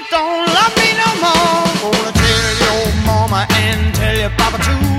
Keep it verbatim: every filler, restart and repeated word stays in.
don't love me no more. Gonna tell your mama and tell your papa too.